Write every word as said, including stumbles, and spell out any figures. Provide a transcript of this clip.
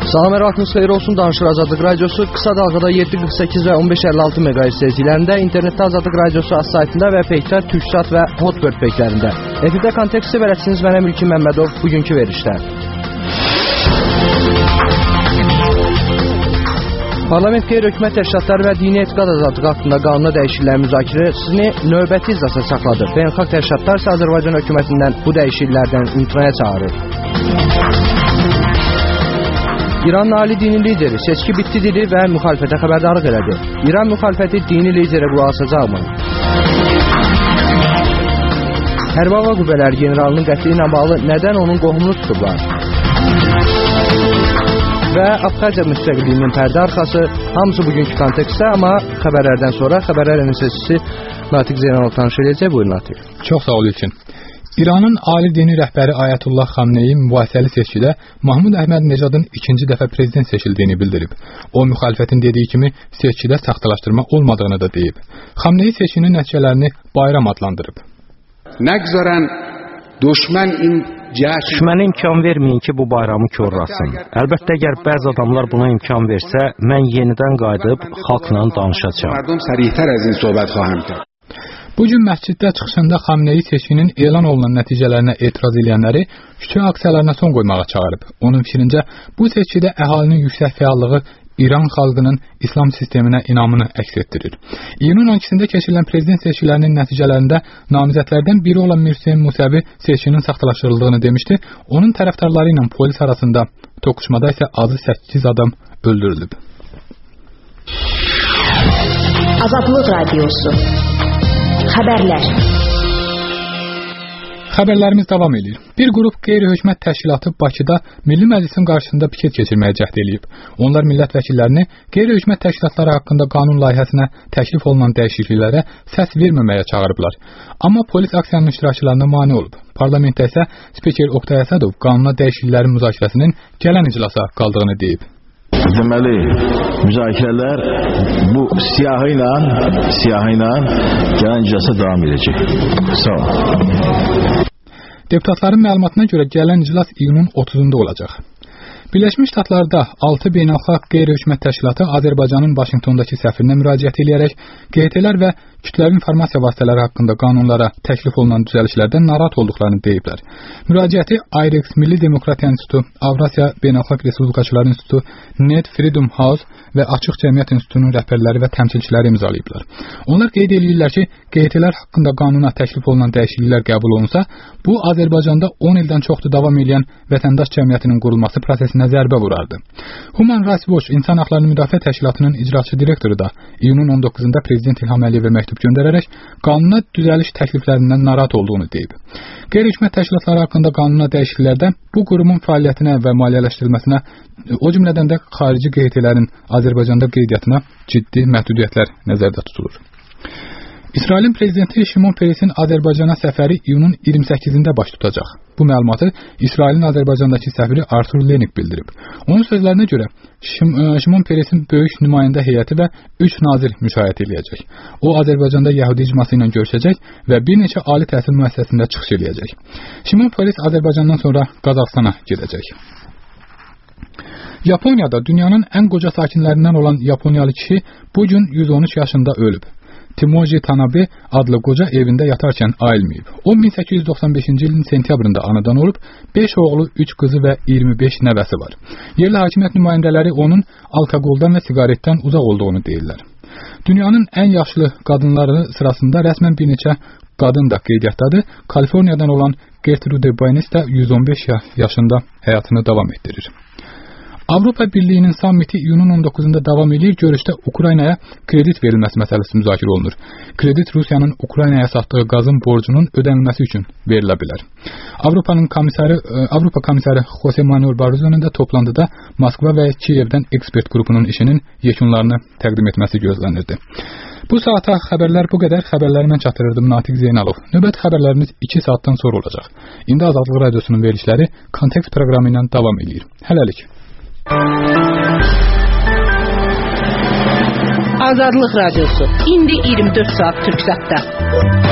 Salam, hər vaxtınız xeyir olsun. Danışır Azadlıq Radiosu qısa dalğada yeddi qırx səkkiz və on beş əlli altı meqahertz tezliklərində, internetdə Azadlıq Radiosu az saytında və peykdə Türksat və Hotbird peyklərində. Efirdə konteksti bələdçiniz mənəm İlkin Məmmədov bugünkü verişdə. Parlament qeyri-hökumət təşkilatları və dini etiqad azadlığı haqqında qanuna dəyişikliklərin müzakirəsini növbəti iclasa saxladı. Beynəlxalq təşkilatlar isə Azərbaycan hökumətindən bu dəyişikliklərdən imtinaya çağırır. İranın ali dini lideri seçki bitdi dedi və müxalifətə xəbərdarlıq elədi. İran müxalifəti dini liderə qulaq asacaqmı? Hərbi Hava Qüvvələri generalının qətli ilə bağlı nədən onun qohumunu tutublar? Və Abxaziya müstəqilliyinin pərdə arxası, hamısı bugünkü kontekstdə, amma xəbərlərdən sonra xəbərlər ənəsəçisi Natiq Zeynalov tanış edəcək. Buyurun Natiq. Çox sağ ol İlkin. İranın ali dini rəhbəri Ayətullah Xamneyi mübahisəli seçkidə Mahmud Əhməd Necadın ikinci dəfə prezident seçildiyini bildirib. O, müxalifətin dediyi kimi seçkidə saxtalaşdırma olmadığını da deyib. Xamneyi seçkinin nəticələrini bayram adlandırıb. Nəgzərən düşmən in Düşmənə imkan verməyin ki, bu bayramı korlasın. Əlbəttə, əgər bəzi adamlar buna imkan versə, mən yenidən qayıdıb xalqla danışacağım. Bu gün məsciddə çıxışında Xamneyi seçkinin elan olunan nəticələrinə etiraz edənləri küçə aksiyalarına son qoymağa çağırıb. Onun fikrincə, bu seçkidə əhalinin yüksək fəallığı İran xalqının İslam sisteminə inamını əks etdirir. İyunun on ikisində keçirilən prezident seçkilərinin nəticələrində namizədlərdən biri olan Mirhüseyn Musəvi seçkinin saxtalaşdırıldığını demişdi. Onun tərəfdarları ilə polis arasında toqquşmada isə azı səkkiz adam öldürülüb. Azadlıq Radiosu. Xəbərlər. Xəbərlərimiz davam edir. Bir qrup qeyri-hökumət təşkilatı Bakıda Milli Məclisin qarşısında piket keçirməyə cəhd eləyib. Onlar millət vəkillərini qeyri-hökumət təşkilatları haqqında qanun layihəsinə təklif olunan dəyişikliklərə səs verməməyə çağırıblar. Amma polis aksiyanın iştirakçılarına mane olub. Parlamentdə isə spiker Oqtay Əsədov qanuna dəyişikliklərin müzakirəsinin gələn iclasa qaldığını deyib. Deməli, müzakirələr bu siyahı ilə siyahı ilə gələn iclasa davam edəcək. Sağ ol. Deputatların məlumatına görə gələn iclas iyunun otuzunda olacaq. Birləşmiş Ştatlarda altı beynəlxalq qeyri-hökumət təşkilatı Azərbaycanın Vaşinqtondakı səfirinə müraciət edərək G H T-lər və kütləvi informasiya vasitələri haqqında qanunlara təklif olunan düzəlişlərdən narahat olduqlarını deyiblər. Müraciəti I R I X, Milli Demokratiya İnstitutu, Avrasiya Beynəlxalq Respublikaçılar İnstitutu, Net Freedom House və Açıq Cəmiyyət İnstitutunun rəhbərləri və təmsilçiləri imzalayıblar. Onlar qeyd edirlər ki, G H T-lər haqqında qanuna təklif olunan dəyişikliklər qəbul olunsa, bu Azərbaycanda on ildən çoxdur davam edən vətəndaş cəmiyyətinin qurulması prosesinə zərbə vurardı. Human Rights Watch İnsan Haqlarını Müdafiə Təşkilatının icraçı direktoru da iyunun on doqquzunda Prezident İlham Əliyevə məktub göndərərək qanuna düzəliş təkliflərindən narahat olduğunu deyib. Qeyri-hökumət təşkilatları haqqında qanuna dəyişikliklərdə bu qurumun fəaliyyətinə və maliyyələşdirilməsinə, o cümlədən də xarici G H T-lərin Azərbaycanda qeydiyyatına ciddi məhdudiyyətlər nəzərdə tutulur. İsrailin prezidenti Şimon Peresin Azərbaycana səfəri iyunun iyirmi səkkizində baş tutacaq. Bu məlumatı İsrailin Azərbaycandakı səfiri Artur Lenik bildirib. Onun sözlərinə görə Şimon Peresin böyük nümayəndə heyəti və üç nazir müşayiət edəcək. O Azərbaycanda Yəhudi icması ilə görüşəcək və bir neçə ali təhsil müəssisəsində çıxış edəcək. Şimon Peres Azərbaycandan sonra Qazaxstana gedəcək. Yaponiyada dünyanın ən qoca sakinlərindən olan Yaponiyalı kişi bu gün yüz on üç yaşında ölüb. Timoji Tanabe adlı qoca evində yatarkən ayılmayıb. O min səkkiz yüz doxsan beşinci ilin sentyabrında anadan olub, beş oğlu, üç qızı və iyirmi beş nəvəsi var. Yerli hakimiyyət nümayəndələri onun alkoqoldan və siqaretdən uzaq olduğunu deyirlər. Dünyanın ən yaşlı qadınları sırasında rəsmən bir neçə qadın da qeydiyyatdadır. Kaliforniyadan olan Gertrude Baynes də yüz on beş yaşında həyatını davam etdirir. Avropa Birliyinin sammiti iyunun on doqquzunda davam edir. Görüşdə Ukraynaya kredit verilməsi məsələsi müzakirə olunur. Kredit Rusiyanın Ukraynaya satdığı qazın borcunun ödənilməsi üçün verilə bilər. Avropanın komissarı, Avropa komissarı Jose Manuel Barroso'nun da toplantıda Moskva və Kiyevdən ekspert qrupunun işinin yekunlarını təqdim etməsi gözlənirdi. Bu saata xəbərlər bu qədər. Xəbərləri mən çatdırırdım Natiq Zeynalov. Növbəti xəbərlərimiz iki saatdan sonra olacaq. İndi Azadlıq Radiosunun verilişləri Kontekst proqramı ilə davam edir. Hələlik. Azadlıq Radiosu. İndi iyirmi dörd saat Türksatda.